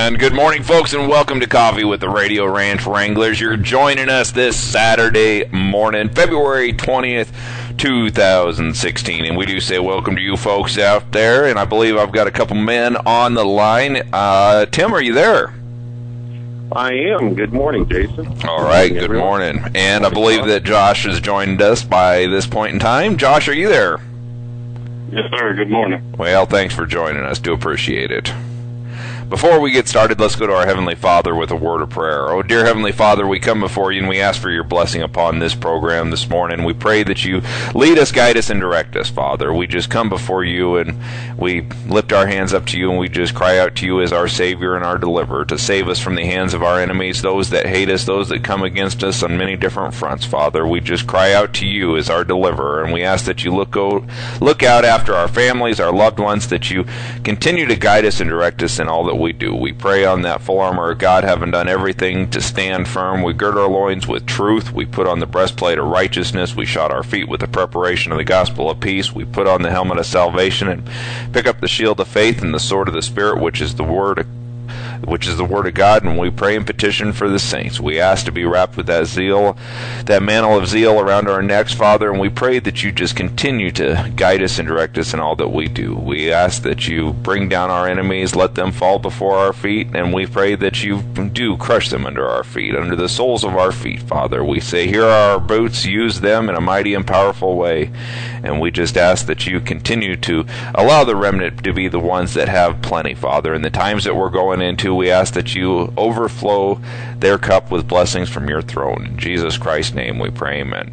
And good morning, folks, and welcome to Coffee with the Radio Ranch Wranglers. You're joining us this Saturday morning, February 20th, 2016. And we do say welcome to you folks out there. And I believe I've got a couple men on the line. Tim, are you there? I am. Good morning, Jason. All right, good morning. And I believe that Josh has joined us by this point in time. Josh, are you there? Yes, sir. Good morning. Well, thanks for joining us. Do appreciate it. Before we get started, let's go to our Heavenly Father with a word of prayer. Oh, dear Heavenly Father, we come before you and we ask for your blessing upon this program this morning. We pray that you lead us, guide us, and direct us, Father. We just come before you and we lift our hands up to you and we just cry out to you as our Savior and our Deliverer to save us from the hands of our enemies, those that hate us, those that come against us on many different fronts, Father. We just cry out to you as our Deliverer, and we ask that you look out after our families, our loved ones, that you continue to guide us and direct us in all that we do. We pray on that full armor of God, having done everything to stand firm. We gird our loins with truth. We put on the breastplate of righteousness. We shod our feet with the preparation of the gospel of peace. We put on the helmet of salvation and pick up the shield of faith and the sword of the Spirit, which is the word of God, and we pray and petition for the saints. We ask to be wrapped with that zeal, that mantle of zeal around our necks, Father, and we pray that you just continue to guide us and direct us in all that we do. We ask that you bring down our enemies, let them fall before our feet, and we pray that you do crush them under our feet, under the soles of our feet, Father. We say, here are our boots, use them in a mighty and powerful way, and we just ask that you continue to allow the remnant to be the ones that have plenty, Father. In the times that we're going into, we ask that you overflow their cup with blessings from your throne. In Jesus Christ's name we pray, amen.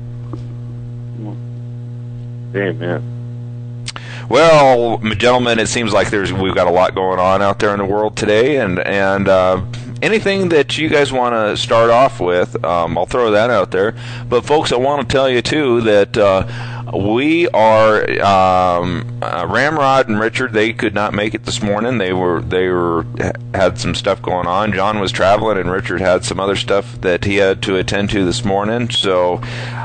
Amen. Well, gentlemen, it seems like we've got a lot going on out there in the world today, and anything that you guys want to start off with, I'll throw that out there. But folks, I want to tell you too that we are Ramrod and Richard. They could not make it this morning. They had some stuff going on. John was traveling, and Richard had some other stuff that he had to attend to this morning. So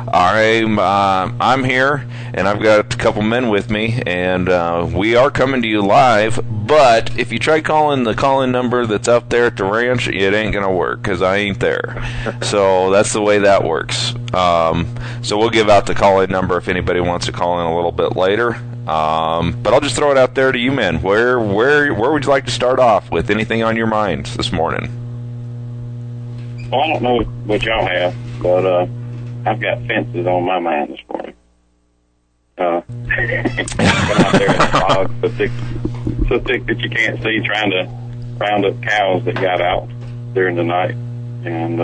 I'm here, and I've got a couple men with me, and we are coming to you live. But if you try calling the call-in number that's up there at the ranch, it ain't gonna work because I ain't there. So that's the way that works. So we'll give out the call-in number if anybody wants to call in a little bit later. But I'll just throw it out there to you, men. Where would you like to start off with? Anything on your mind this morning? Well, I don't know what y'all have, but I've got fences on my mind this morning. Been out there in the fog, so thick that you can't see, trying to round up cows that got out during the night. And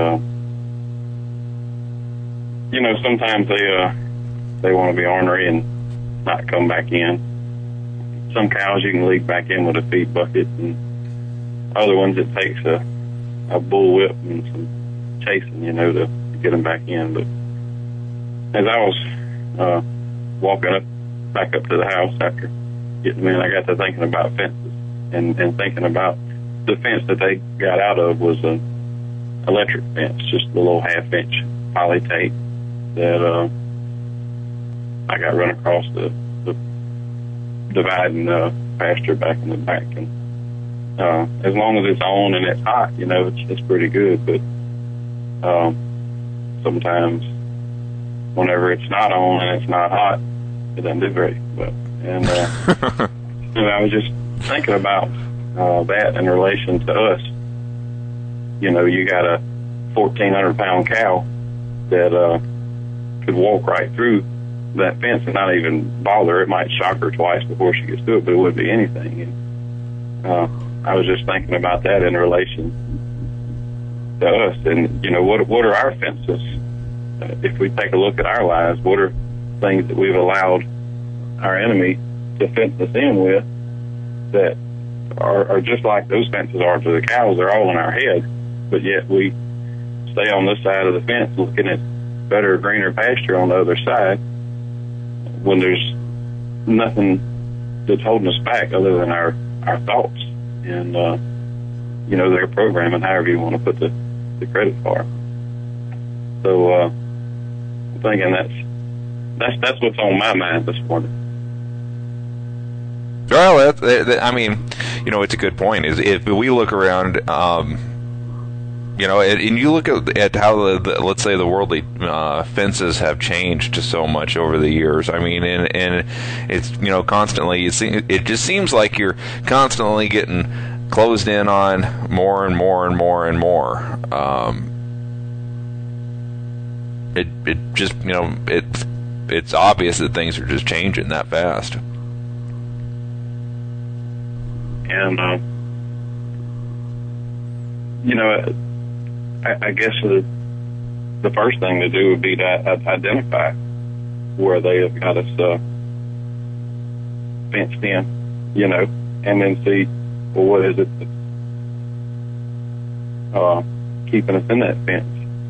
sometimes they want to be ornery and not come back in. Some cows you can lead back in with a feed bucket, and other ones it takes a bullwhip and some chasing, to get them back in. But as I was walking back up to the house after getting them in, I got to thinking about fences and thinking about the fence that they got out of was an electric fence, just a little half-inch poly tape that I got run across the dividing pasture back in the back. And as long as it's on and it's hot, it's pretty good. But sometimes whenever it's not on and it's not hot, it doesn't do very well. And I was just thinking about that in relation to us. You got a 1,400-pound cow that could walk right through that fence and not even bother. It might shock her twice before she gets to it, but it wouldn't be anything. And I was just thinking about that in relation to us. And what are our fences? If we take a look at our lives, what are things that we've allowed our enemy to fence us in with that are just like those fences are to the cows? They're all in our head, but yet we stay on this side of the fence looking at better, greener pasture on the other side when there's nothing that's holding us back other than our thoughts and their programming, however you want to put the credit for it. So I'm thinking that's what's on my mind this morning. Well, I mean, it's a good point. Is if we look around, and you look at how let's say the worldly fences have changed so much over the years. I mean, and it's constantly. It just seems like you're constantly getting closed in on more and more and more and more. It just it's obvious that things are just changing that fast. And I guess the first thing to do would be to identify where they have got us fenced in, and then see, well, what is it that's keeping us in that fence?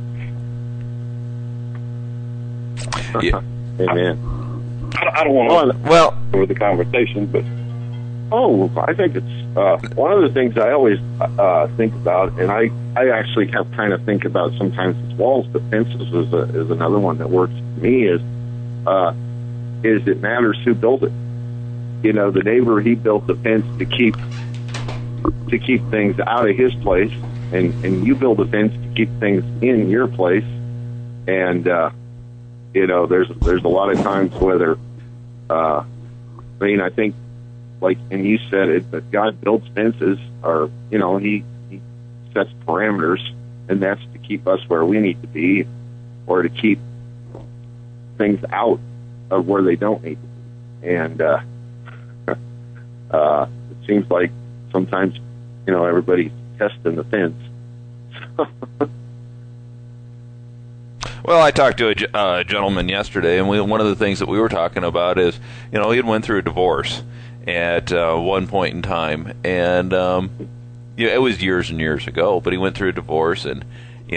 Yeah. Amen. I don't want to over the conversation, but I think it's one of the things I always think about, and I actually have kind of think about sometimes as walls, but fences is another one that works for me. Is it matters who built it? The neighbor, he built the fence to keep things out of his place, and you build a fence to keep things in your place, and there's a lot of times whether I think, like, and you said it, that God builds fences, or he sets parameters, and that's to keep us where we need to be, or to keep things out of where they don't need to be. And it seems like sometimes everybody's testing the fence. Well, I talked to a gentleman yesterday, and one of the things that we were talking about is, he had went through a divorce at one point in time, and it was years and years ago, but he went through a divorce, and he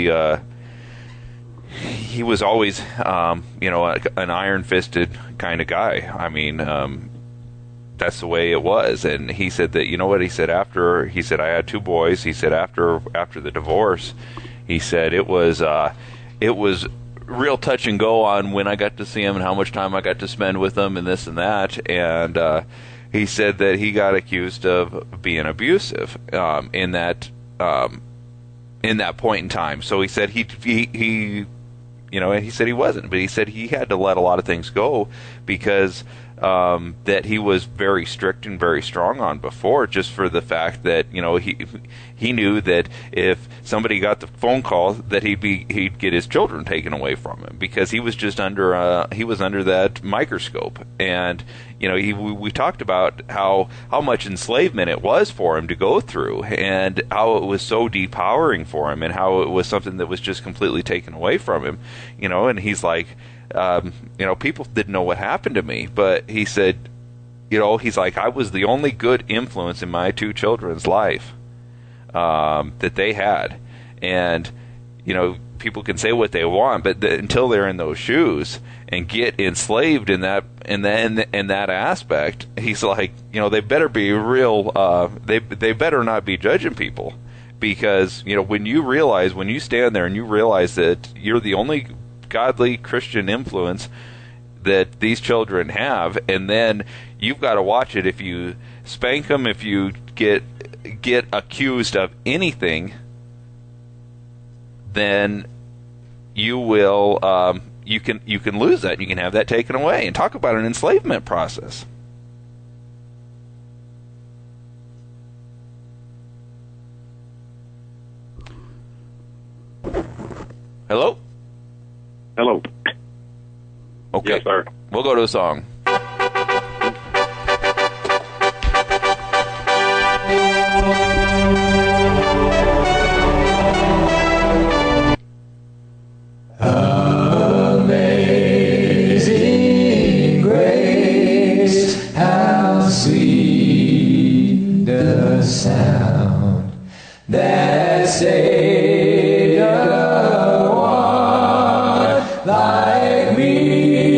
was always an iron-fisted kind of guy. I mean, that's the way it was. And he said that, he said I had 2 boys. He said after the divorce, he said it was real touch and go on when I got to see him and how much time I got to spend with him and this and that. And he said that he got accused of being abusive in that point in time. So he said he he said he wasn't, but he said he had to let a lot of things go because that he was very strict and very strong on before, just for the fact that he knew that if somebody got the phone call that he'd get his children taken away from him, because he was just under that microscope. And we talked about how much enslavement it was for him to go through, and how it was so depowering for him, and how it was something that was just completely taken away from him. And he's like, people didn't know what happened to me, but he said, he's like, I was the only good influence in my 2 children's life that they had. And, people can say what they want, but until they're in those shoes and get enslaved in that aspect, he's like, they better be real, they better not be judging people, because, when you stand there and you realize that you're the only godly Christian influence that these children have, and then you've got to watch it. If you spank them, if you get accused of anything, then you will you can lose that. You can have that taken away. And talk about an enslavement process. Hello? Hello. Okay. Yes, sir. We'll go to a song. Amazing grace, how sweet the sound that saved a one like me.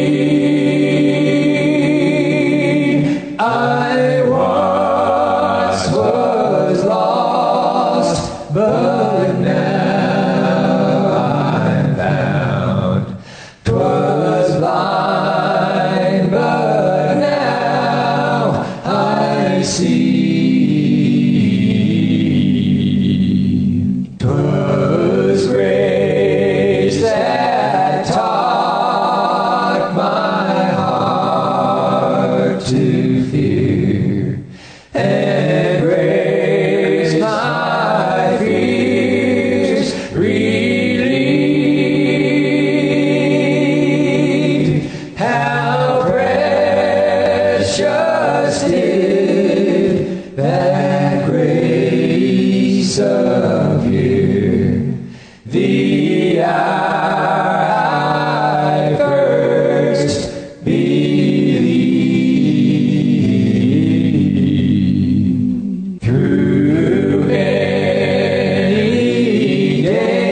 I once was lost, but now I'm found. 'Twas blind, but now and grace my fears relieved. How precious did that grace appear, the hour I first believed. Through many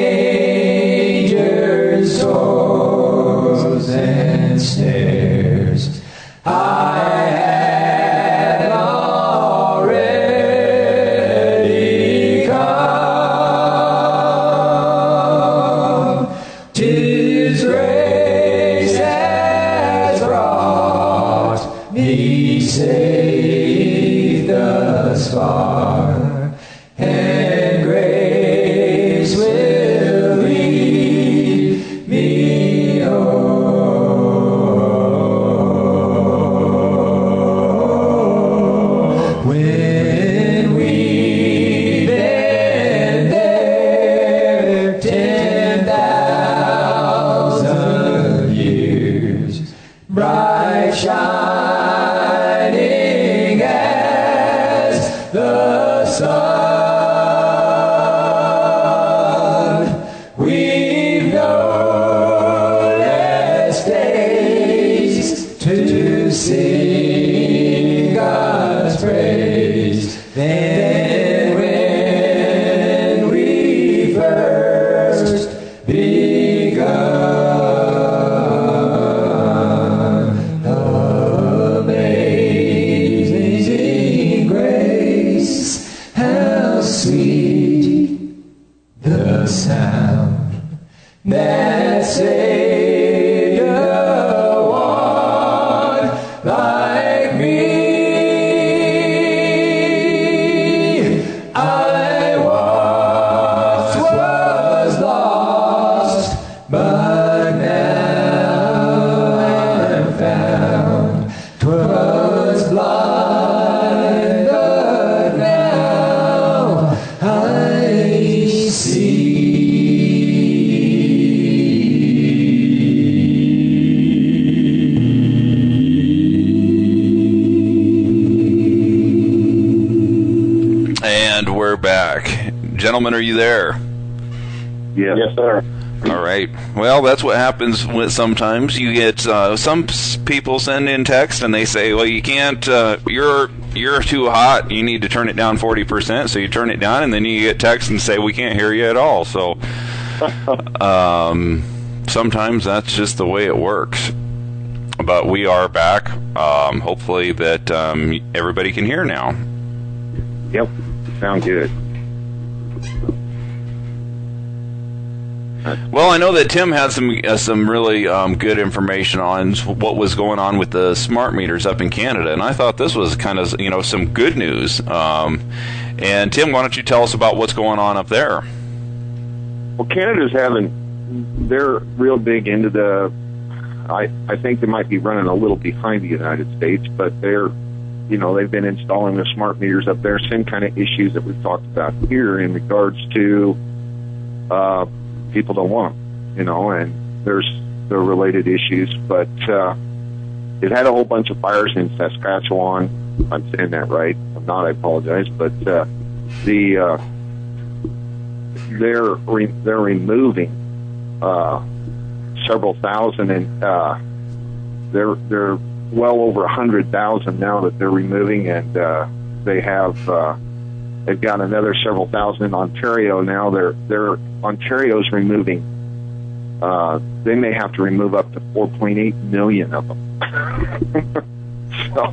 dangers, sorrows, and snares, I had already come. 'Tis grace has brought me safe thus far, and grace will lead me home. When we've been there 10,000 years, bright shining as the sun, we've no less days to sing God's praise than when we first begun. Amazing grace, how sweet the sound that saved a one like me. I once was lost, but now I'm found. 'Twas blind, but now I see. And we're back. Gentlemen, are you there? Yes. Yes, sir. All right. Well, that's what happens with sometimes. You get some people send in text and they say, "Well, you can't. You're too hot. You need to turn it down 40%." So you turn it down, and then you get text and say, "We can't hear you at all." So sometimes that's just the way it works. But we are back. Hopefully that everybody can hear now. Yep. Sound good. Well, I know that Tim had some really good information on what was going on with the smart meters up in Canada, and I thought this was kind of some good news. And Tim, why don't you tell us about what's going on up there? Well, Canada's they're real big into the. I think they might be running a little behind the United States, but they've been installing the smart meters up there. Same kind of issues that we've talked about here in regards to. People don't want them, and there's the related issues. But it had a whole bunch of fires in Saskatchewan. I'm saying that right. I'm not. I apologize. But they're removing several thousand, and they're well over 100,000 now that they're removing, and they've got another several thousand in Ontario now. Ontario's removing. They may have to remove up to 4.8 million of them. So,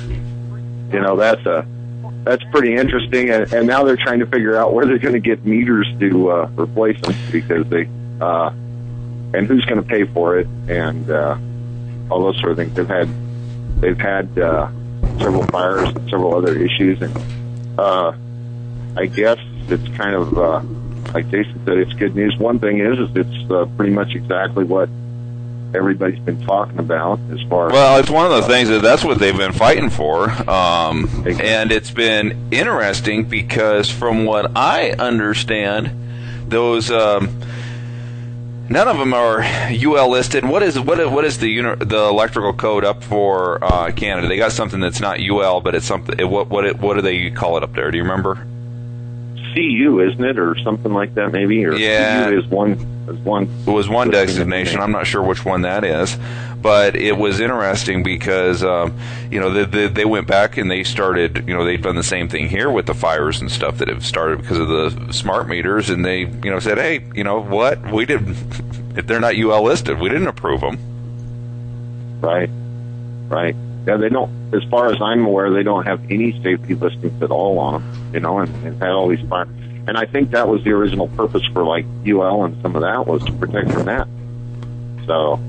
that's pretty interesting. And now they're trying to figure out where they're going to get meters to replace them, because and who's going to pay for it, and all those sort of things. They've had several fires and several other issues, and I guess it's kind of like Jason said, it's good news. One thing is it's pretty much exactly what everybody's been talking about as far as... Well, it's one of those things that's what they've been fighting for. And it's been interesting because from what I understand, those... none of them are UL listed. What is the electrical code up for Canada? They got something that's not UL, but it's something. What do they call it up there? Do you remember? CU, isn't it, or something like that, maybe? Or yeah, CU is one. It was one designation. I'm not sure which one that is, but it was interesting because they went back and they started. They've done the same thing here with the fires and stuff that have started because of the smart meters, and they said, hey, what, we did, if they're not UL listed, we didn't approve them. Right. Yeah, they don't. As far as I'm aware, they don't have any safety listings at all on them. And had all these fires. And I think that was the original purpose for like UL and some of that was to protect from that. So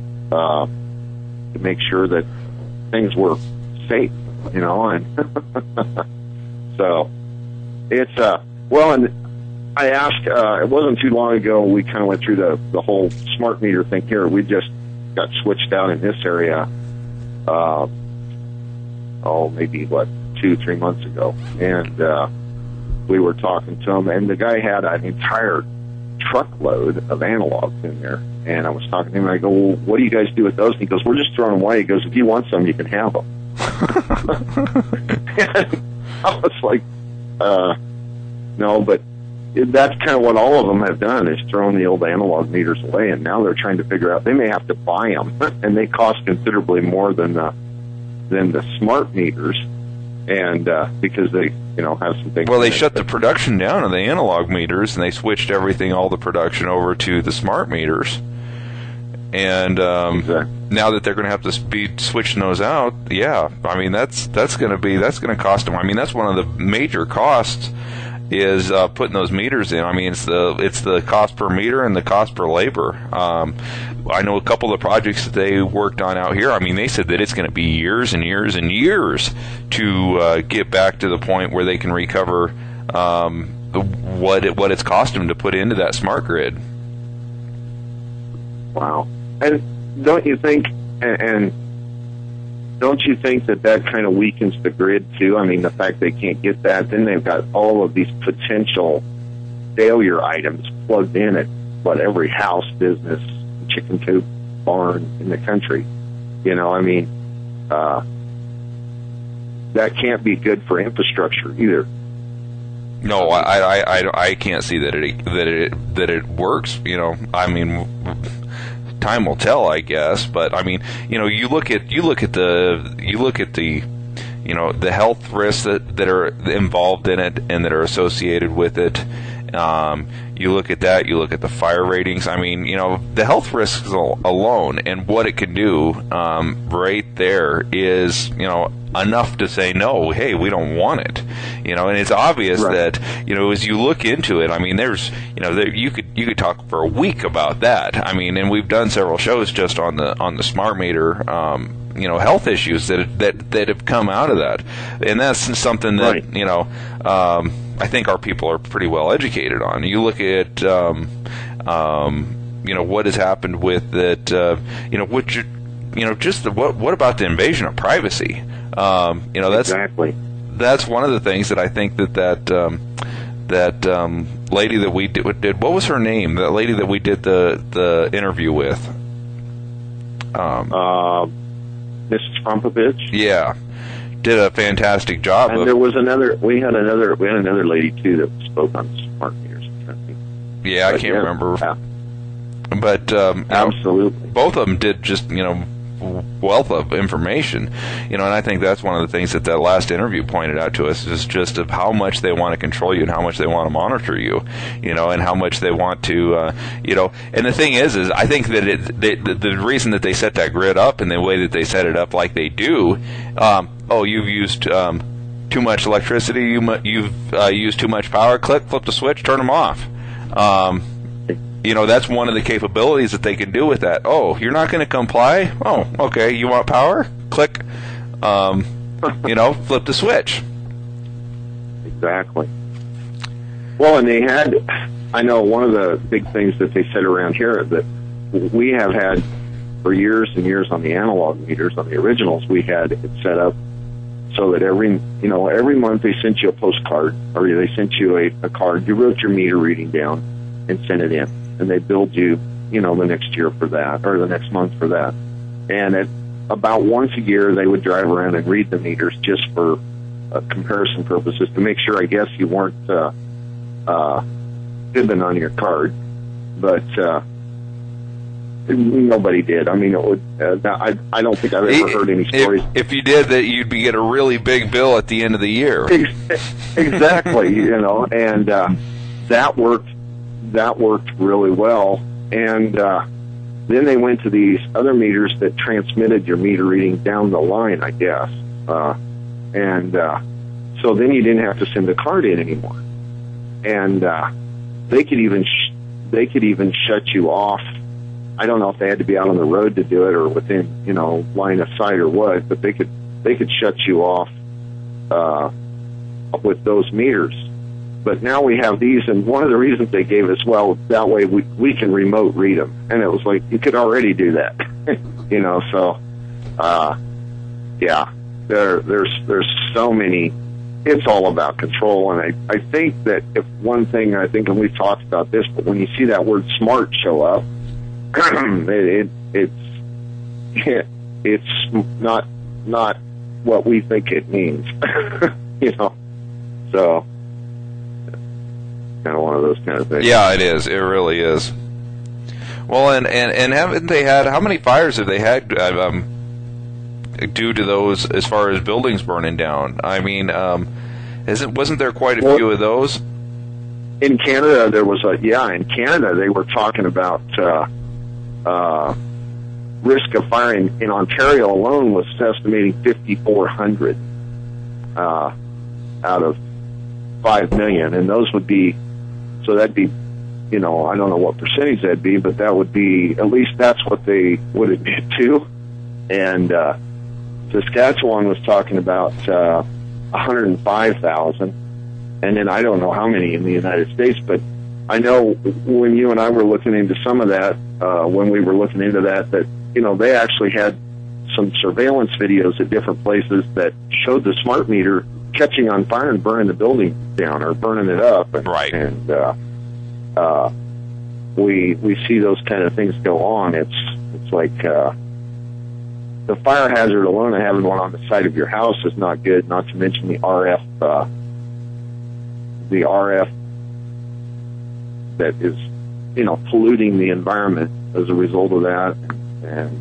to make sure that things were safe, and so it's well. And I asked. It wasn't too long ago. We kind of went through the whole smart meter thing here. We just got switched out in this area. Maybe 2-3 months ago, and we were talking to him, and the guy had an entire truckload of analogs in there, and I was talking to him, and I go, well, what do you guys do with those? And he goes, we're just throwing them away. He goes, if you want some, you can have them. And I was like, no, but that's kind of what all of them have done, is thrown the old analog meters away, and now they're trying to figure out, they may have to buy them, and they cost considerably more than the smart meters, and because they have some things. Well, they shut the production down of the analog meters, and they switched all the production over to the smart meters. And exactly. Now that they're going to have to be switching those out, yeah, I mean that's going to cost them. I mean, that's one of the major costs is putting those meters in. I mean, it's the cost per meter and the cost per labor. I know a couple of the projects that they worked on out here. I mean, they said that it's going to be years and years and years to get back to the point where they can recover what it's cost them to put into that smart grid. Wow. And don't you think that kind of weakens the grid too? I mean, the fact they can't get that, then they've got all of these potential failure items plugged in at every house, business, chicken coop, barn in the country. I mean, that can't be good for infrastructure either. No, I can't see that it works. I mean, time will tell, I guess. But I mean, you look at the health risks that are involved in it and that are associated with it. You look at that. You look at the fire ratings. I mean, the health risks alone and what it can do right there is enough to say no. Hey, we don't want it. And it's obvious that as you look into it. I mean, there's you could talk for a week about that. I mean, and we've done several shows just on the smart meter. Health issues that have come out of that, and that's something that I think our people are pretty well educated on. You look at what has happened with that. What about the invasion of privacy? Exactly. That's one of the things that I think that lady that we did. What was her name? That lady that we did the interview with. Mrs. Frompovich? Yeah, did a fantastic job. And there was we had another lady too that spoke on smart meters. Yeah, I can't remember. Yeah. But absolutely, both of them did just wealth of information, and I think that's one of the things that last interview pointed out to us is just of how much they want to control you and how much they want to monitor you, and how much they want to, and the thing is I think that the reason that they set that grid up and the way that they set it up like they do, you've used too much electricity, you've used too much power, flip the switch, turn them off. That's one of the capabilities that they can do with that. Oh, you're not going to comply? Oh, okay. You want power? Click. Flip the switch. Exactly. Well, and I know one of the big things that they said around here that we have had for years and years on the analog meters, on the originals, we had it set up so that every month they sent you a postcard, or they sent you a card. You wrote your meter reading down and sent it in, and they billed you, the next year for that, or the next month for that. And about once a year, they would drive around and read the meters just for comparison purposes, to make sure, I guess, you weren't fibbing on your card. But nobody did. I mean, it would. I don't think I've ever heard any stories. If you did that, you'd get a really big bill at the end of the year. Exactly, and that worked. That worked really well. And then they went to these other meters that transmitted your meter reading down the line, I guess. So then you didn't have to send the card in anymore. And they could even shut you off. I don't know if they had to be out on the road to do it or within, line of sight or what, but they could shut you off with those meters. But now we have these, and one of the reasons they gave us, well, that way we can remote read them. And it was like, you could already do that, so, yeah, there's so many. It's all about control. And I think that if one thing, and we've talked about this, but when you see that word smart show up, it's not what we think it means, so kind of one of those kind of things. Yeah, it is. It really is. Well, and haven't they had, how many fires have they had due to those, as far as buildings burning down? I mean, wasn't there quite a few of those? In Canada, there was in Canada, they were talking about risk of fire in Ontario alone was estimating 5,400 out of 5 million, and those would be, so that'd be, I don't know what percentage that'd be, but that would be, at least that's what they would admit to. And Saskatchewan was talking about 105,000, and then I don't know how many in the United States, but I know when you and I were looking into some of that, when we were looking into that they actually had some surveillance videos at different places that showed the smart meter catching on fire and burning the building down or burning it up. And, right. And we see those kind of things go on. It's like the fire hazard alone of having one on the side of your house is not good. Not to mention the RF that is polluting the environment as a result of that, and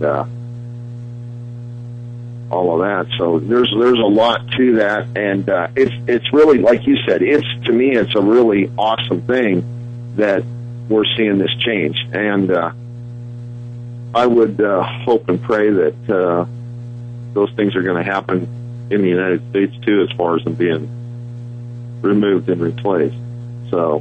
all of that. So there's a lot to that, and it's really, like you said, to me it's a really awesome thing that we're seeing this change, and I would hope and pray that those things are going to happen in the United States too, as far as them being removed and replaced. So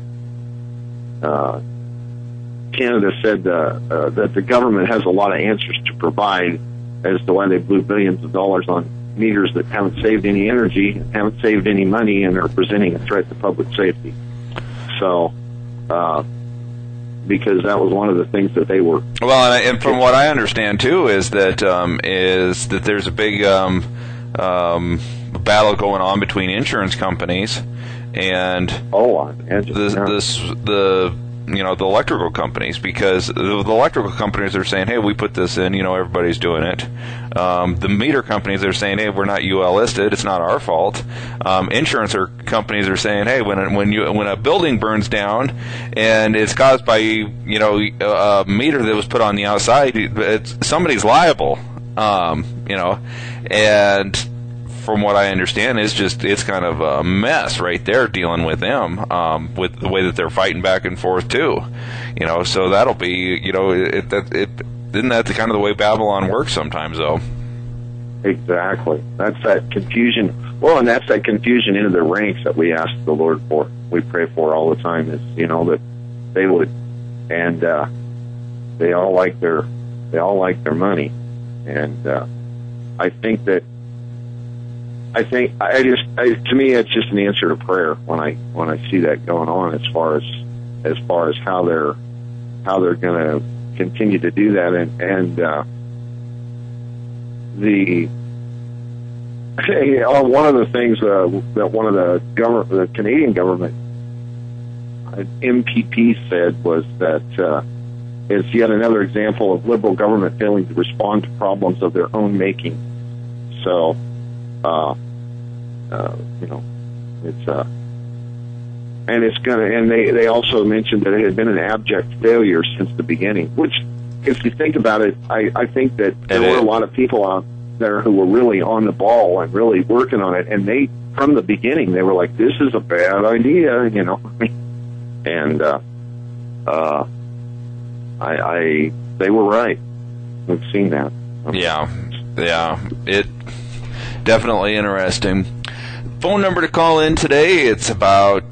Canada said that the government has a lot of answers to provide as to why they blew billions of dollars on meters that haven't saved any energy, haven't saved any money, and are presenting a threat to public safety. So, because that was one of the things that they were. Well, and from what I understand too is that there's a big battle going on between insurance companies and the electrical companies, because the electrical companies are saying, hey, we put this in, everybody's doing it. The meter companies are saying, hey, we're not UL listed, it's not our fault. Insurance companies are saying, hey, when a building burns down and it's caused by a meter that was put on the outside, somebody's liable. And from what I understand, it's kind of a mess right there dealing with them, with the way that they're fighting back and forth too, So that'll be, isn't that the kind of the way Babylon works sometimes, though? Exactly. That's that confusion. Well, and that's that confusion into the ranks that we ask the Lord for. We pray for all the time. Is that they would, and they all like their money, and I think that. To me, it's just an answer to prayer when I see that going on, as far as how they're going to continue to do that, and one of the things that one of the Canadian government MPP said was that it's yet another example of Liberal government failing to respond to problems of their own making. So, it's and it's gonna. And they also mentioned that it had been an abject failure since the beginning. Which, if you think about it, I think that there were a lot of people out there who were really on the ball and really working on it. And they, from the beginning, they were like, "This is a bad idea," And they were right. We've seen that. Yeah. It definitely interesting. Phone number to call in today, it's about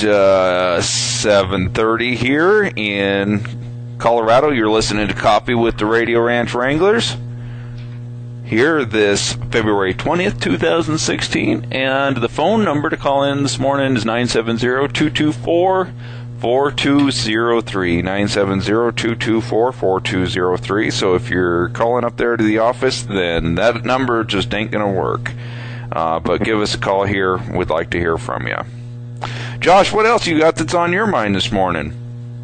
7:30 here in Colorado. You're listening to Coffee with the Radio Ranch Wranglers here this February 20th, 2016. And the phone number to call in this morning is 970-224-4203, 970-224-4203. So if you're calling up there to the office, then that number just ain't going to work. But give us a call here. We'd like to hear from you. Josh, what else you got that's on your mind this morning?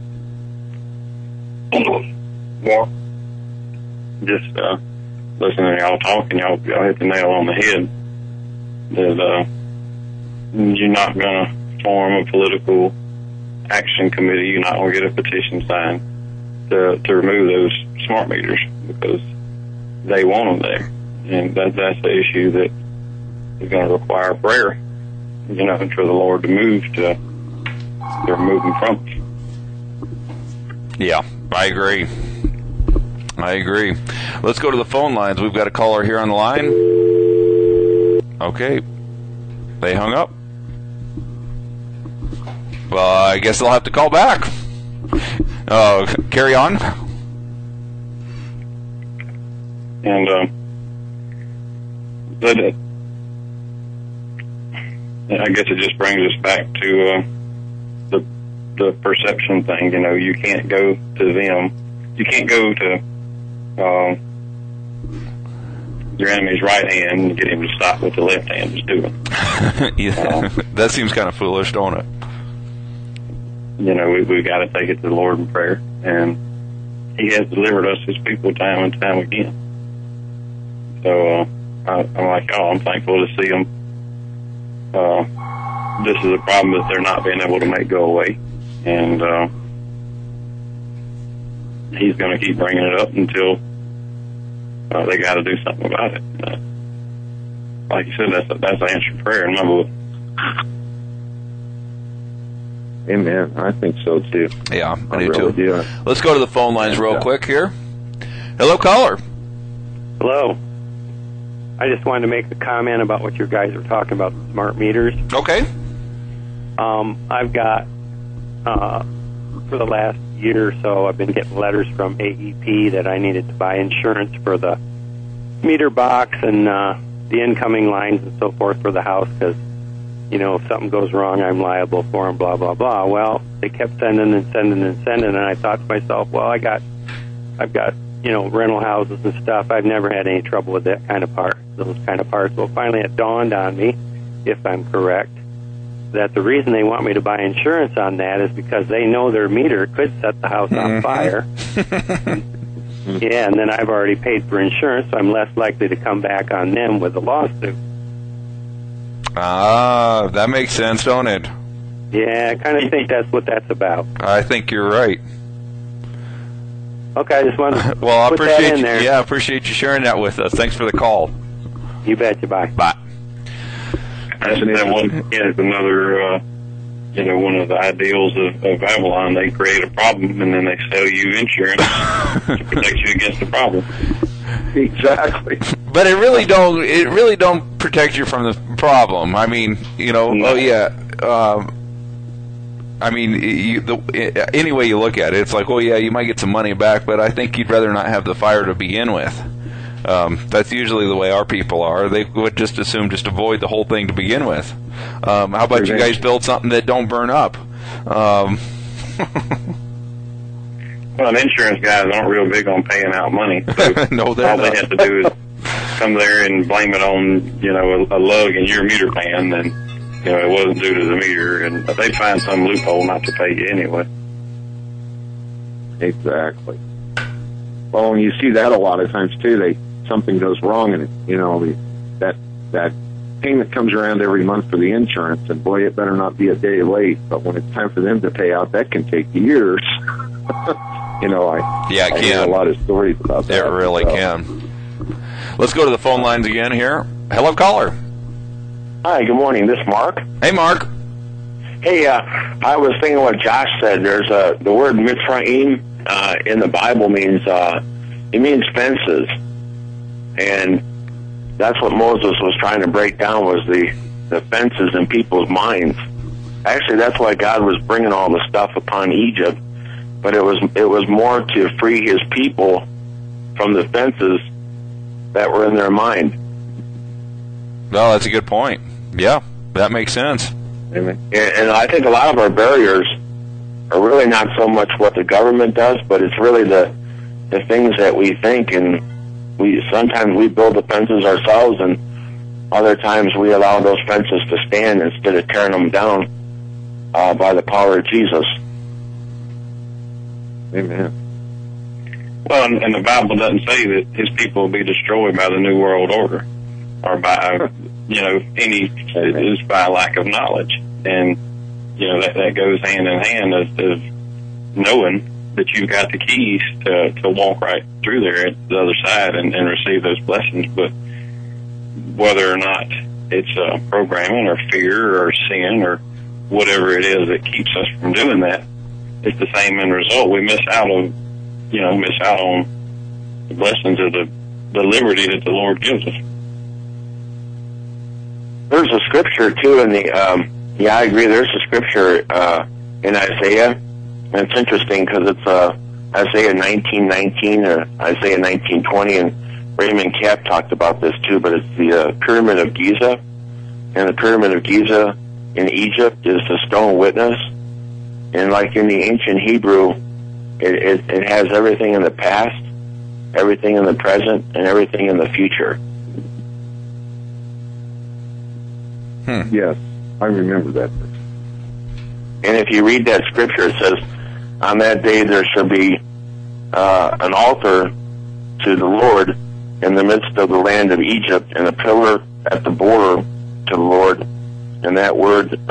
Well, just listening to y'all talking, y'all hit the nail on the head. That you're not going to form a political action committee. You're not going to get a petition signed to remove those smart meters because they want them there, and that's the issue that is going to require prayer, for the Lord to move to remove them from us. Yeah, I agree. Let's go to the phone lines. We've got a caller here on the line. Okay. They hung up. Well, I guess they'll have to call back. Carry on. And I guess it just brings us back to the perception thing. You can't go to them. You can't go to your enemy's right hand and get him to stop what the left hand is doing. That seems kind of foolish, don't it? We've got to take it to the Lord in prayer, and He has delivered us, His people, time and time again. So I'm like, I'm thankful to see them. This is a problem that they're not being able to make go away, and He's going to keep bringing it up until they got to do something about it. Like you said, that's answered prayer in my book. Amen. I think so too. Yeah, I do really too. Do. Let's go to the phone lines real quick here. Hello, caller. Hello. I just wanted to make a comment about what you guys were talking about, smart meters. Okay. I've got, for the last year or so, I've been getting letters from AEP that I needed to buy insurance for the meter box and the incoming lines and so forth for the house because, if something goes wrong, I'm liable for them, blah, blah, blah. Well, they kept sending, and I thought to myself, well, I've got rental houses and stuff. I've never had any trouble with those kind of parts. Well, finally it dawned on me, if I'm correct, that the reason they want me to buy insurance on that is because they know their meter could set the house on fire. Yeah, and then I've already paid for insurance, so I'm less likely to come back on them with a lawsuit. That makes sense, don't it? Yeah, I kind of think that's what that's about. I think you're right. Okay, I just wanted to well, I put appreciate that in there. Yeah, I appreciate you sharing that with us. Thanks for the call. You betcha. Bye. Bye. That's another, one of the ideals of Avalon. They create a problem and then they sell you insurance to protect you against the problem. Exactly. But it really don't protect you from the problem. I mean, No. Any way you look at it, it's like, you might get some money back, but I think you'd rather not have the fire to begin with. That's usually the way our people are. They would just assume just avoid the whole thing to begin with. How about you guys build something that don't burn up? Well, insurance guys aren't real big on paying out money. So No, they're all not. they have to do is come there and blame it on, a lug in your meter pan, then, it wasn't due to the meter, and they'd find some loophole not to pay you anyway. Exactly. Well, and you see that a lot of times too. Something goes wrong, and that payment comes around every month for the insurance, and boy, it better not be a day late. But when it's time for them to pay out, that can take years. I hear a lot of stories about that. It really can. Let's go to the phone lines again here. Hello, caller. Hi, good morning. This is Mark. Hey, Mark. Hey, I was thinking what Josh said. There's the word Mitzrayim in the Bible means fences, and that's what Moses was trying to break down, was the fences in people's minds. Actually, that's why God was bringing all the stuff upon Egypt, but it was more to free His people from the fences that were in their mind. No, that's a good point. Yeah, that makes sense. And I think a lot of our barriers are really not so much what the government does, but it's really the things that we think, and sometimes we build the fences ourselves, and other times we allow those fences to stand instead of tearing them down by the power of Jesus. Amen. Well, and the Bible doesn't say that His people will be destroyed by the New World Order, or by it's by lack of knowledge, and that goes hand in hand of knowing that you've got the keys to walk right through there at the other side and receive those blessings. But whether or not it's programming or fear or sin or whatever it is that keeps us from doing that, it's the same end result. We miss out on the blessings of the liberty that the Lord gives us. There's a scripture too in I agree. There's a scripture in Isaiah, and it's interesting because it's Isaiah 19:19 or Isaiah 19:20, and Raymond Kapp talked about this too. But it's the Pyramid of Giza, and the Pyramid of Giza in Egypt is the stone witness, and like in the ancient Hebrew, it has everything in the past, everything in the present, and everything in the future. Yes, I remember that. And if you read that scripture, it says, on that day there shall be an altar to the Lord in the midst of the land of Egypt, and a pillar at the border to the Lord. And that word,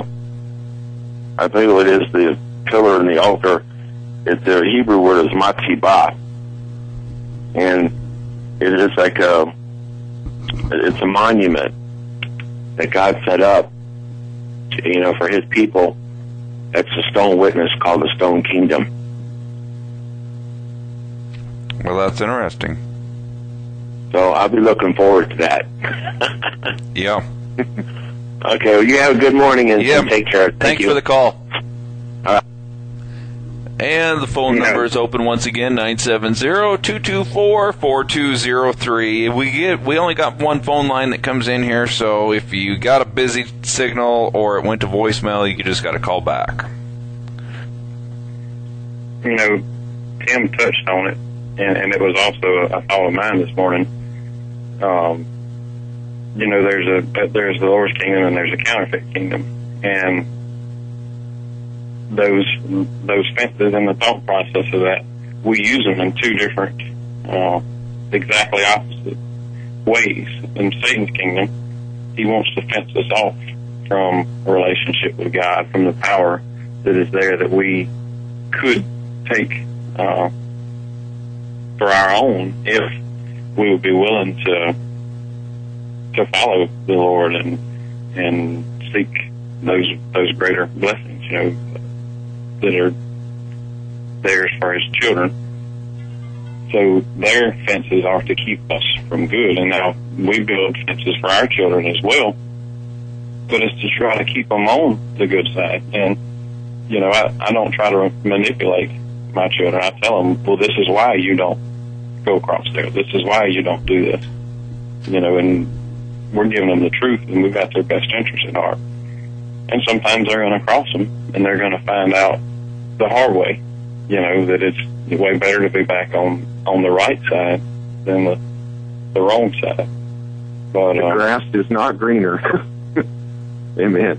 I believe it is the pillar and the altar, the Hebrew word is matzibah. And it is like it's a monument that God set up, for His people. That's a stone witness called the Stone Kingdom. Well, that's interesting. So I'll be looking forward to that. Yeah. Okay, well, you have a good morning and take care. Thanks for the call. And the phone number is open once again, 970-224-4203. We only got one phone line that comes in here, so if you got a busy signal or it went to voicemail, you just got to call back. Tim touched on it, and it was also a thought of mine this morning. There's the Lord's kingdom and there's a counterfeit kingdom, and those fences and the thought process of that, we use them in two different, exactly opposite ways. In Satan's kingdom, he wants to fence us off from a relationship with God, from the power that is there that we could take for our own if we would be willing to follow the Lord and seek those greater blessings, that are theirs for His children. So their fences are to keep us from good, and now we build fences for our children as well, but it's to try to keep them on the good side. And I don't try to manipulate my children. I tell them, well, this is why you don't go across there. This is why you don't do this. And we're giving them the truth, and we've got their best interest at heart. And sometimes they're going to cross them, and they're going to find out the hard way, that it's way better to be back on the right side than the wrong side. But the grass is not greener. Amen.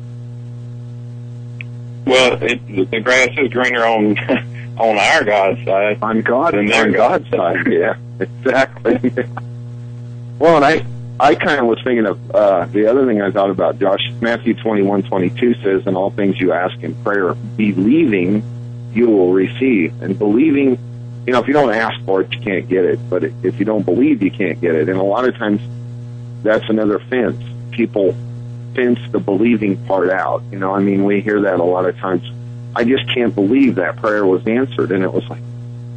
Well, the grass is greener on on our God's side. On God, than on their God's side. Yeah, exactly. Well, and I kind of was thinking of the other thing I thought about, Josh. Matthew 21:22 says, "In all things you ask in prayer, believing you will receive." And believing, you know, if you don't ask for it, you can't get it. But if you don't believe, you can't get it. And a lot of times, that's another fence. People fence the believing part out. You know, I mean, we hear that a lot of times. I just can't believe that prayer was answered. And it was like,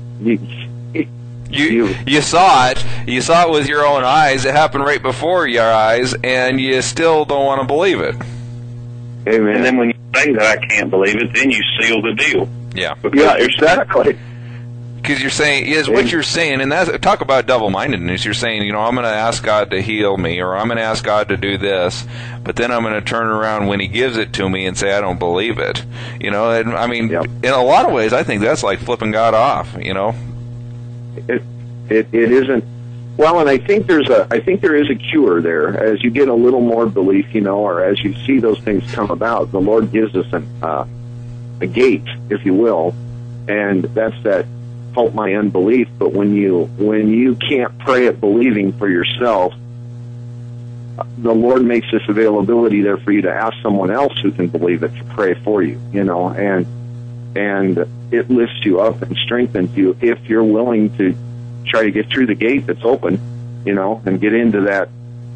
You saw it. You saw it with your own eyes. It happened right before your eyes, and you still don't want to believe it. Amen. And then when you say that I can't believe it, then you seal the deal. Yeah. Yeah, exactly. Because you're saying, is what you're saying, and that's, talk about double-mindedness. You're saying, you know, I'm going to ask God to heal me, or I'm going to ask God to do this, but then I'm going to turn around when He gives it to me and say I don't believe it. You know, and, I mean, in a lot of ways, I think that's like flipping God off. You know, it isn't. Well, and I think there is a cure there. As you get a little more belief, you know, or as you see those things come about, the Lord gives us a gate, if you will, and that's that. Help my unbelief. But when you can't pray it believing for yourself, the Lord makes this availability there for you to ask someone else who can believe it to pray for you, you know, and it lifts you up and strengthens you if you're willing to try to get through the gate that's open, you know, and get into that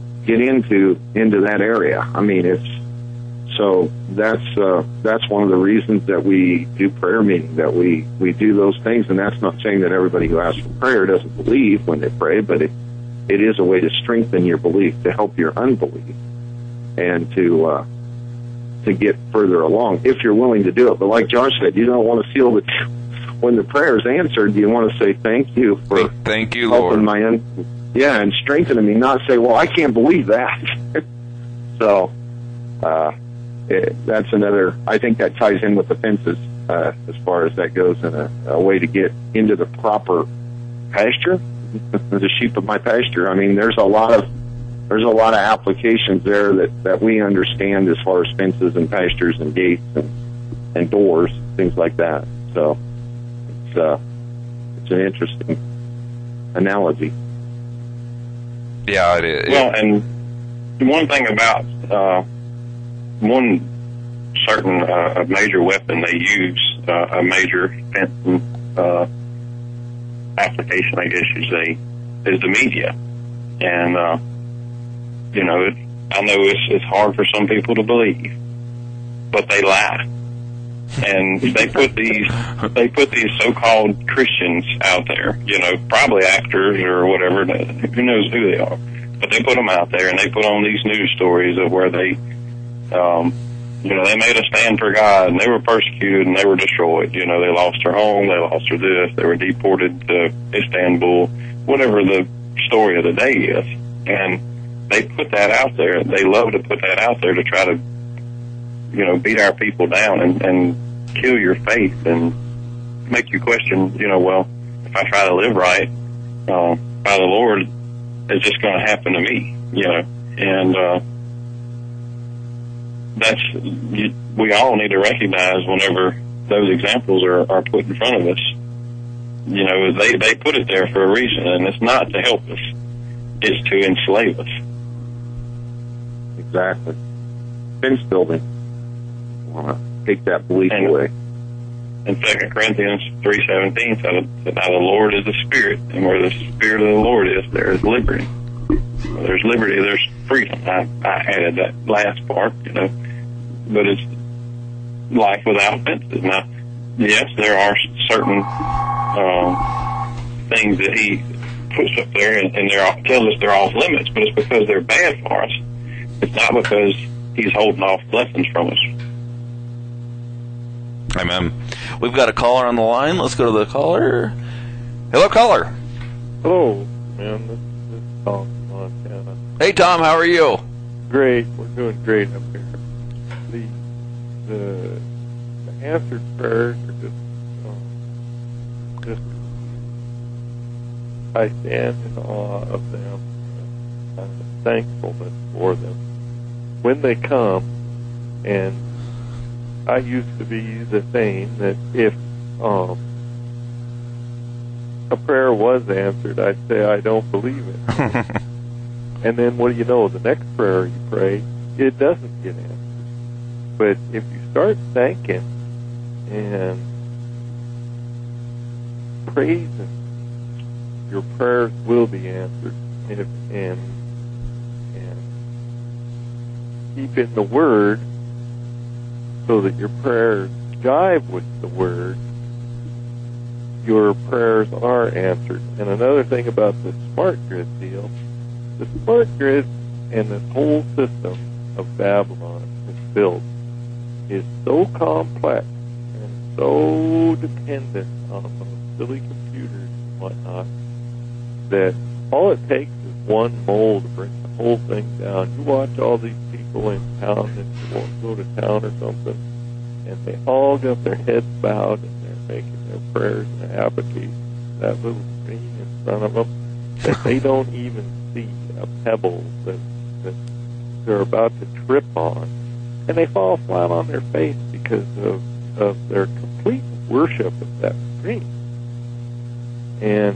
area. I mean, so that's one of the reasons that we do prayer meeting, that we do those things. And that's not saying that everybody who asks for prayer doesn't believe when they pray, but it is a way to strengthen your belief, to help your unbelief, and to get further along if you're willing to do it. But like Josh said, you don't want to seal the when the prayer is answered. You want to say thank you for thank you, helping Lord. and strengthening me. Not say, well, I can't believe that. So. That's another. I think that ties in with the fences as far as that goes, and a way to get into the proper pasture, the sheep of my pasture. I mean, there's a lot of applications there that we understand as far as fences and pastures and gates and doors, things like that. So it's an interesting analogy. Yeah, it is. Well, and one thing about one certain a major weapon they use, a major fencing application, I guess you'd say, is the media. And you know, I know it's hard for some people to believe, but they lie, and they put these so-called Christians out there. You know, probably actors or whatever. Who knows who they are? But they put them out there, and they put on these news stories of where they. You know, they made a stand for God, and they were persecuted, and they were destroyed. You know, they lost their home, they lost their this, they were deported to Istanbul, whatever the story of the day is. And they put that out there. They love to put that out there to try to, you know, beat our people down and kill your faith and make you question, you know, well, if I try to live right by the Lord, it's just going to happen to me, you know. And we all need to recognize whenever those examples are put in front of us, you know, they put it there for a reason, and it's not to help us, it's to enslave us. Exactly. Fence building. I want to take that belief away. In 2 Corinthians 3:17 said, now the Lord is the Spirit, and where the Spirit of the Lord is, there is liberty. Well, there's liberty, there's freedom. I added that last part, you know. But it's life without fences. Now, yes, there are certain things that He puts up there, and tells us they're off limits, but it's because they're bad for us. It's not because He's holding off blessings from us. Amen. We've got a caller on the line. Let's go to the caller. Hello, caller. Hello, man. This is Tom from Montana. Hey, Tom. How are you? Great. We're doing great up here. The answered prayers are just I stand in awe of them. thankfulness for them when they come. And I used to be the same, that if a prayer was answered, I'd say, I don't believe it. And then what do you know? The next prayer you pray, it doesn't get answered. But if you start thanking and praising, your prayers will be answered. And keep in the Word so that your prayers jive with the Word, your prayers are answered. And another thing about the smart grid deal, the smart grid and this whole system of Babylon is built is so complex and so dependent on those silly computers and whatnot that all it takes is one mole to bring the whole thing down. You watch all these people in town that you won't go to town or something, and they all got their heads bowed and they're making their prayers and their applications, that little screen in front of them, that they don't even see a pebble that they're about to trip on. And they fall flat on their face because of their complete worship of that screen. And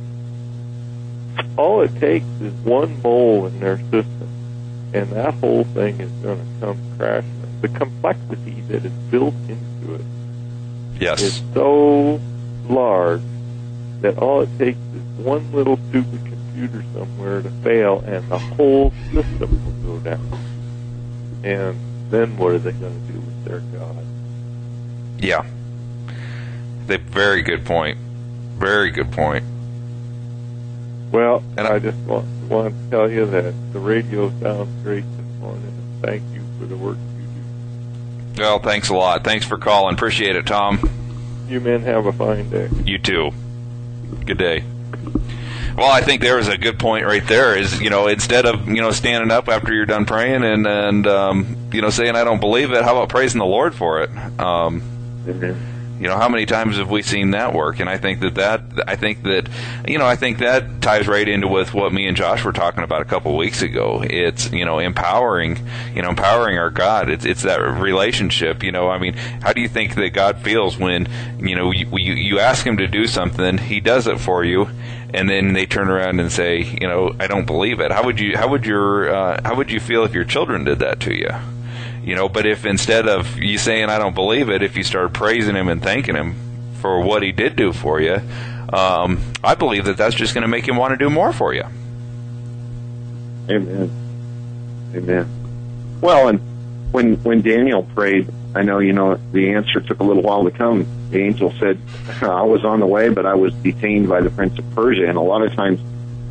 all it takes is one mole in their system, and that whole thing is going to come crashing. The complexity that is built into it is so large that all it takes is one little stupid computer somewhere to fail, and the whole system will go down. And then what are they going to do with their God? Yeah. Very good point. Very good point. Well, and I just want to tell you that the radio sounds great this morning, and thank you for the work you do. Well, thanks a lot. Thanks for calling. Appreciate it, Tom. You men have a fine day. You too. Good day. Well, I think there was a good point right there. Is instead of standing up after you're done praying and saying I don't believe it, how about praising the Lord for it? How many times have we seen that work? And I think that ties right into with what me and Josh were talking about a couple of weeks ago. It's empowering our God. It's that relationship. How do you think that God feels when you ask Him to do something, He does it for you, and then they turn around and say, I don't believe it. How would you feel if your children did that to you? But if instead of you saying I don't believe it, if you start praising Him and thanking Him for what He did do for you, I believe that that's just going to make Him want to do more for you. Amen. Amen. Well, and when Daniel prayed, I know the answer took a little while to come. The angel said, I was on the way, but I was detained by the Prince of Persia. And a lot of times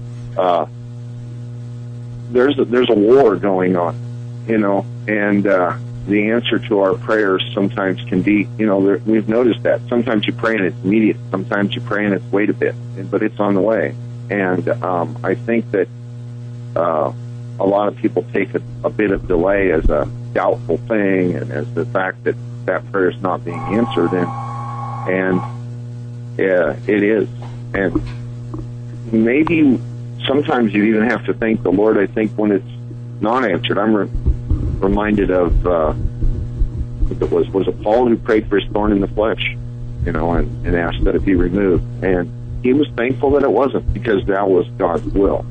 there's a war going on, and the answer to our prayers sometimes can be, we've noticed that. Sometimes you pray and it's immediate. Sometimes you pray and it's wait a bit, but it's on the way. And I think that a lot of people take a bit of delay as a doubtful thing, and as the fact that prayer is not being answered, and it is. And maybe sometimes you even have to thank the Lord, I think, when it's not answered. I'm reminded of, was it Paul who prayed for his thorn in the flesh, and asked that it be removed. And he was thankful that it wasn't, because that was God's will,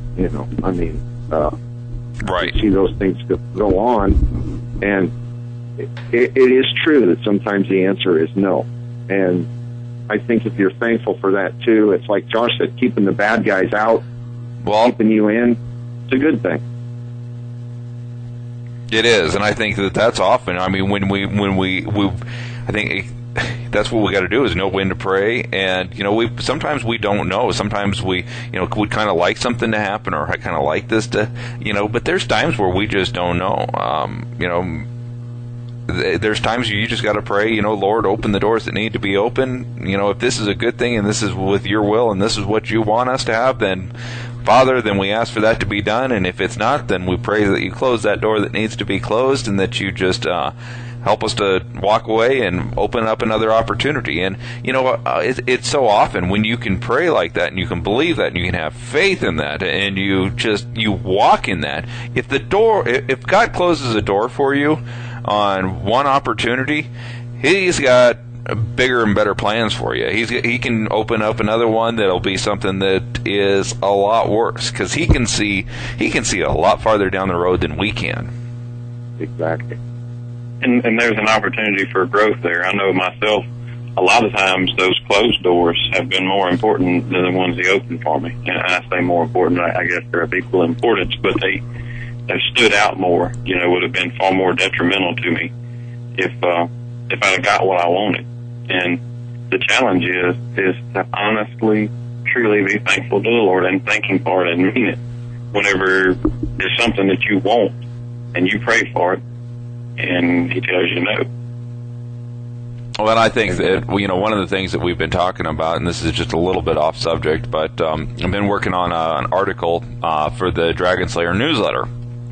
Right. See those things go on, and it is true that sometimes the answer is no. And I think if you're thankful for that too, it's like Josh said, keeping the bad guys out, keeping you in, it's a good thing. It is, and I think that's often. When we I think that's what we got to do, is know when to pray. And sometimes we don't know. Sometimes we would kind of like something to happen, or I kind of like this to But there's times where we just don't know. There's times you just got to pray. Lord, open the doors that need to be open. If this is a good thing and this is with Your will and this is what You want us to have, then Father, then we ask for that to be done. And if it's not, then we pray that You close that door that needs to be closed, and that You just Help us to walk away and open up another opportunity. And, it's so often when you can pray like that and you can believe that and you can have faith in that and you walk in that. If God closes a door for you on one opportunity, He's got bigger and better plans for you. He can open up another one that'll be something that is a lot worse, because he can see a lot farther down the road than we can. Exactly. And there's an opportunity for growth there. I know myself, a lot of times those closed doors have been more important than the ones He opened for me. And I say more important, I guess they're of equal importance, but they've stood out more. Would have been far more detrimental to me if I'd have got what I wanted. And the challenge is to honestly, truly be thankful to the Lord and thank Him for it and mean it. Whenever there's something that you want and you pray for it and He tells you no. Well, I think that, one of the things that we've been talking about, and this is just a little bit off subject, but I've been working on an article for the Dragon Slayer newsletter.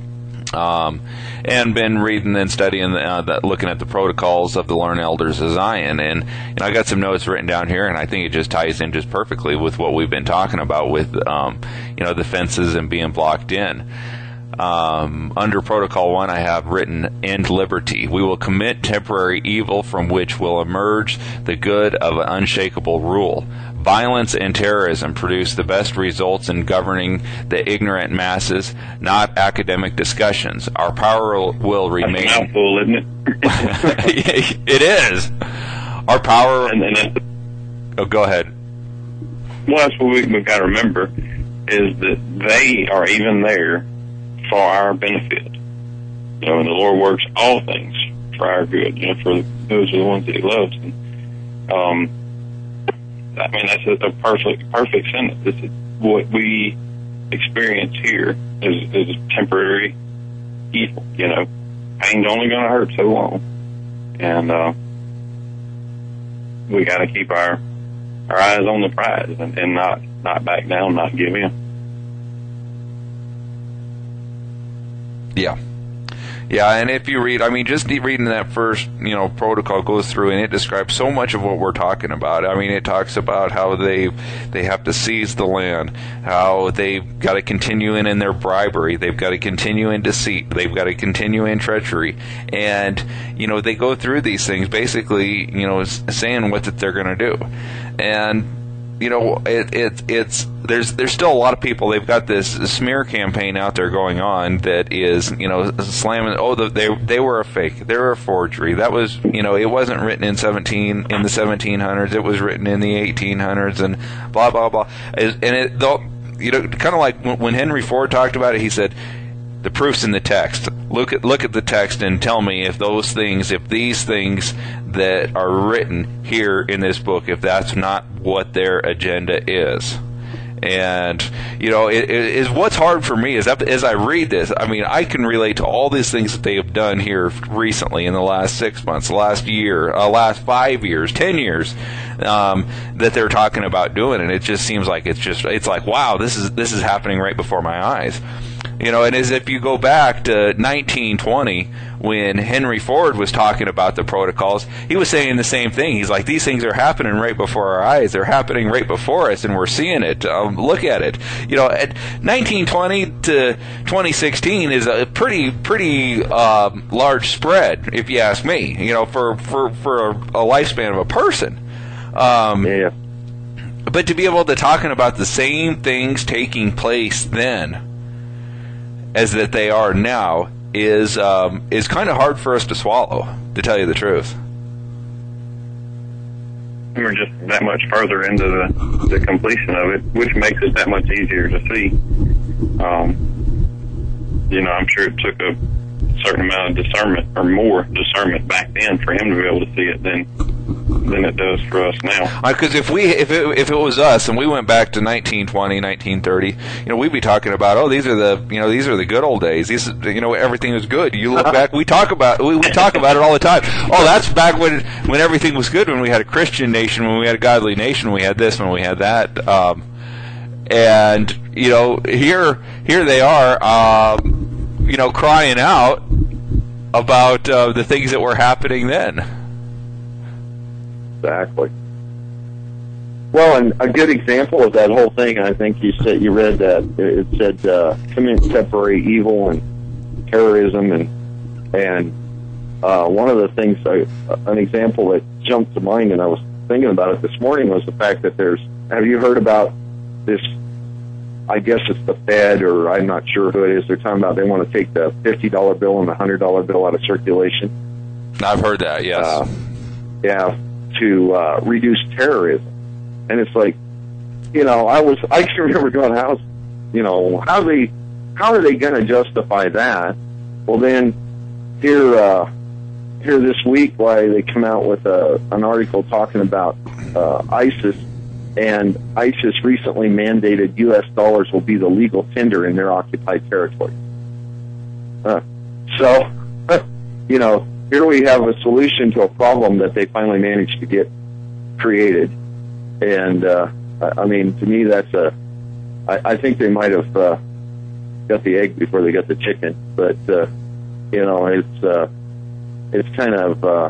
And been reading and studying, looking at the protocols of the Learned Elders of Zion, and I got some notes written down here, and I think it just ties in just perfectly with what we've been talking about with, the fences and being blocked in. Under Protocol 1, I have written, end liberty. We will commit temporary evil from which will emerge the good of an unshakable rule. Violence and terrorism produce the best results in governing the ignorant masses, not academic discussions. Our power will remain... That's a mouthful, isn't it? It is. Our power... Oh, go ahead. Well, that's what we've got to remember, is that they are even there for our benefit. And the Lord works all things for our good, for those are the ones that He loves. And, that's a perfect sentence. This is what we experience here is a temporary evil. Pain's only going to hurt so long, and we got to keep our eyes on the prize and not back down, not give in. Yeah, and if you read, just reading that first, protocol goes through, and it describes so much of what we're talking about. It talks about how they have to seize the land, how they've got to continue in their bribery, they've got to continue in deceit, they've got to continue in treachery, and, they go through these things, basically, saying what that they're going to do. And, there's still a lot of people. They've got this smear campaign out there going on that is, slamming. Oh, they were a fake. They were a forgery. That was, it wasn't written in the 1700s. It was written in the 1800s, and blah blah blah. And kind of like when Henry Ford talked about it, he said, the proof's in the text. Look at the text and tell me if these things that are written here in this book, if that's not what their agenda is. And, it is what's hard for me is as I read this, I can relate to all these things that they have done here recently in the last 6 months, last year, last 5 years, 10 years, that they're talking about doing. And it just seems like it's like, wow, this is happening right before my eyes. And as if you go back to 1920, when Henry Ford was talking about the protocols, he was saying the same thing. He's like, these things are happening right before our eyes. They're happening right before us, and we're seeing it. Look at it. At 1920 to 2016 is a pretty large spread, if you ask me. For a lifespan of a person. Yeah. But to be able to talking about the same things taking place then as that they are now is kind of hard for us to swallow, to tell you the truth. We're just that much further into the completion of it, which makes it that much easier to see. I'm sure it took a certain amount of discernment, or more discernment back then, for him to be able to see it than it does for us now. Because if it was us and we went back to 1920, 1930, we'd be talking about, these are the good old days. These, everything was good. You look back, we talk about it all the time. Oh, that's back when everything was good, when we had a Christian nation, when we had a godly nation, we had this, when we had that. And here they are, crying out about the things that were happening then. Exactly. Well, and a good example of that whole thing, I think you read that it said separate evil and terrorism, and one of the things, an example that jumped to mind, and I was thinking about it this morning, was the fact that have you heard about this? I guess it's the Fed, or I'm not sure who it is. They're talking about they want to take the $50 bill and the $100 bill out of circulation. I've heard that, yes. To reduce terrorism. And it's like, I can remember going, how are they going to justify that? Well, then here this week, why they come out with an article talking about ISIS. And ISIS recently mandated U.S. dollars will be the legal tender in their occupied territory. So, here we have a solution to a problem that they finally managed to get created. And, to me, that's I think they might have got the egg before they got the chicken. But, it's kind of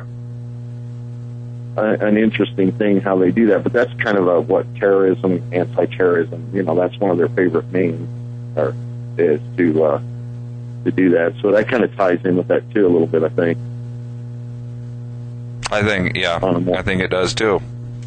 an interesting thing how they do that, but that's kind of what terrorism, anti-terrorism, that's one of their favorite names, is to do that. So that kind of ties in with that too a little bit, I think. I think it does too.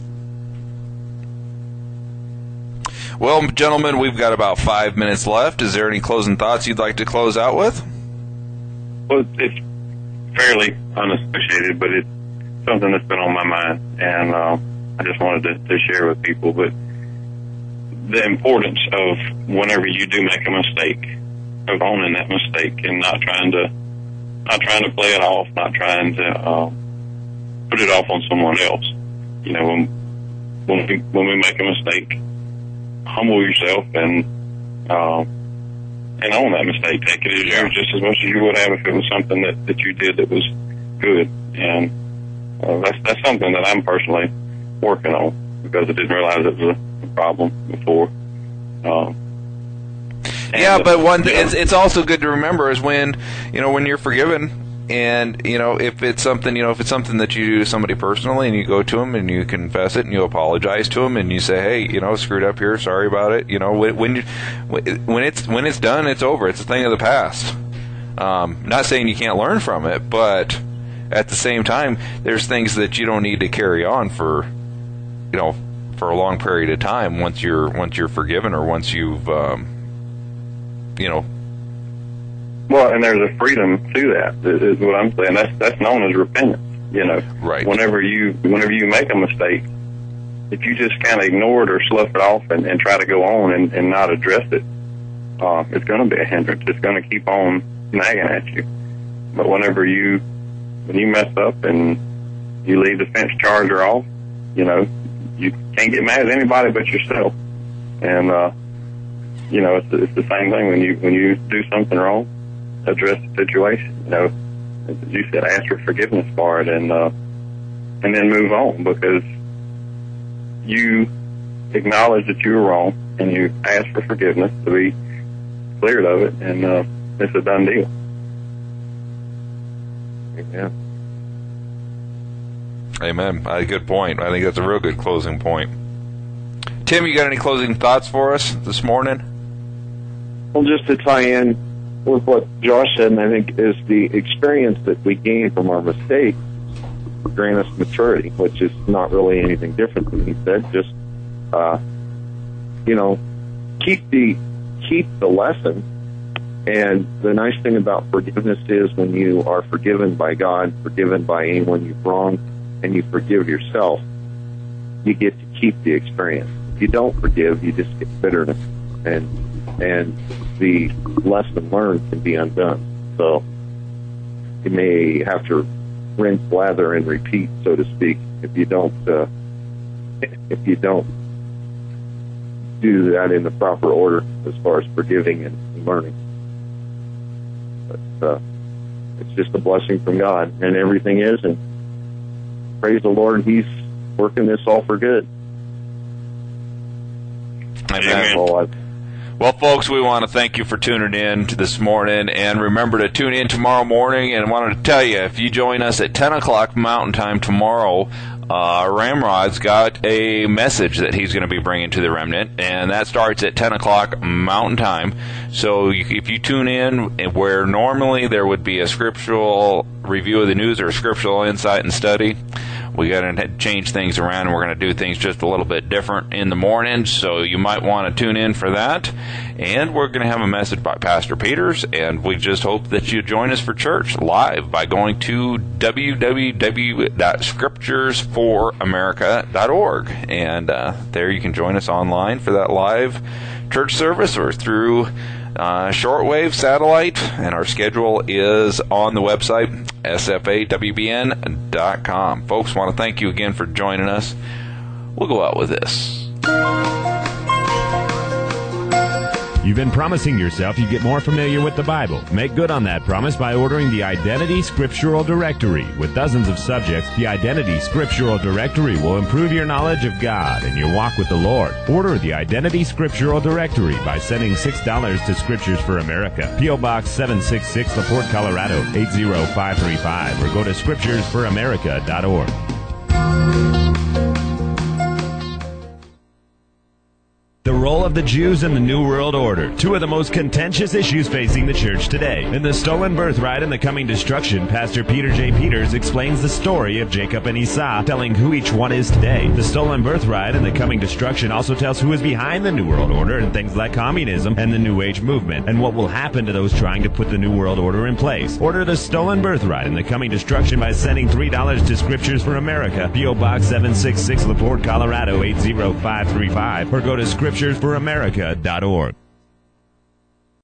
Well, gentlemen, we've got about 5 minutes left. Is there any closing thoughts you'd like to close out with? Well, it's fairly unassociated, but it's something that's been on my mind, and I just wanted to share with people. But the importance of whenever you do make a mistake, of owning that mistake and not trying to play it off, not trying to put it off on someone else. When we make a mistake, humble yourself and own that mistake. Take it as yours just as much as you would have if it was something that you did that was good. And that's something that I'm personally working on, because I didn't realize it was a problem before. It's also good to remember is when you're forgiven, and if it's something that you do to somebody personally, and you go to them and you confess it and you apologize to them and you say, hey, screwed up here, sorry about it. When it's done, it's over. It's a thing of the past. Not saying you can't learn from it, but at the same time, there's things that you don't need to carry on for a long period of time once you're forgiven, or once you've Well, and there's a freedom to that, is what I'm saying. That's known as repentance. Right. Whenever you make a mistake, if you just kind of ignore it or slough it off and try to go on and not address it, it's going to be a hindrance. It's going to keep on nagging at you. But when you mess up and you leave the fence charger off, you can't get mad at anybody but yourself. And it's the same thing when you do something wrong. Address the situation. As you said, ask for forgiveness for it, and then move on, because you acknowledge that you were wrong and you ask for forgiveness to be cleared of it, and it's a done deal. Amen. Good point. I think that's a real good closing point. Tim, you got any closing thoughts for us this morning? Well, just to tie in with what Josh said, and I think is the experience that we gain from our mistakes grant us maturity, which is not really anything different than he said. Just keep the lesson. And the nice thing about forgiveness is when you are forgiven by God, forgiven by anyone you've wronged, and you forgive yourself, you get to keep the experience. If you don't forgive, you just get bitterness, and the lesson learned can be undone. So you may have to rinse, lather, and repeat, so to speak, if you don't do that in the proper order as far as forgiving and learning. But it's just a blessing from God, and everything is. And praise the Lord, He's working this all for good. Amen. Well, folks, we want to thank you for tuning in to this morning, and remember to tune in tomorrow morning. And I wanted to tell you, if you join us at 10 o'clock Mountain Time tomorrow, Ramrod's got a message that he's going to be bringing to the remnant, and that starts at 10 o'clock Mountain Time. So if you tune in where normally there would be a scriptural review of the news or a scriptural insight and study, we got to change things around, and we're going to do things just a little bit different in the morning, so you might want to tune in for that. And we're going to have a message by Pastor Peters, and we just hope that you join us for church live by going to www.scripturesforamerica.org, and there you can join us online for that live church service or through shortwave satellite, and our schedule is on the website sfawbn.com. Folks, want to thank you again for joining us. We'll go out with this. You've been promising yourself you'd get more familiar with the Bible. Make good on that promise by ordering the Identity Scriptural Directory. With dozens of subjects, the Identity Scriptural Directory will improve your knowledge of God and your walk with the Lord. Order the Identity Scriptural Directory by sending $6 to Scriptures for America, P.O. Box 766, LaPorte, Colorado 80535, or go to scripturesforamerica.org. The role of the Jews in the New World Order, two of the most contentious issues facing the church today. In The Stolen Birthright and the Coming Destruction, Pastor Peter J. Peters explains the story of Jacob and Esau, telling who each one is today. The Stolen Birthright and the Coming Destruction also tells who is behind the New World Order and things like communism and the New Age movement, and what will happen to those trying to put the New World Order in place. Order The Stolen Birthright and the Coming Destruction by sending $3 to Scriptures for America, P.O. Box 766, LaPorte, Colorado 80535, or go to scripturesforamerica.org.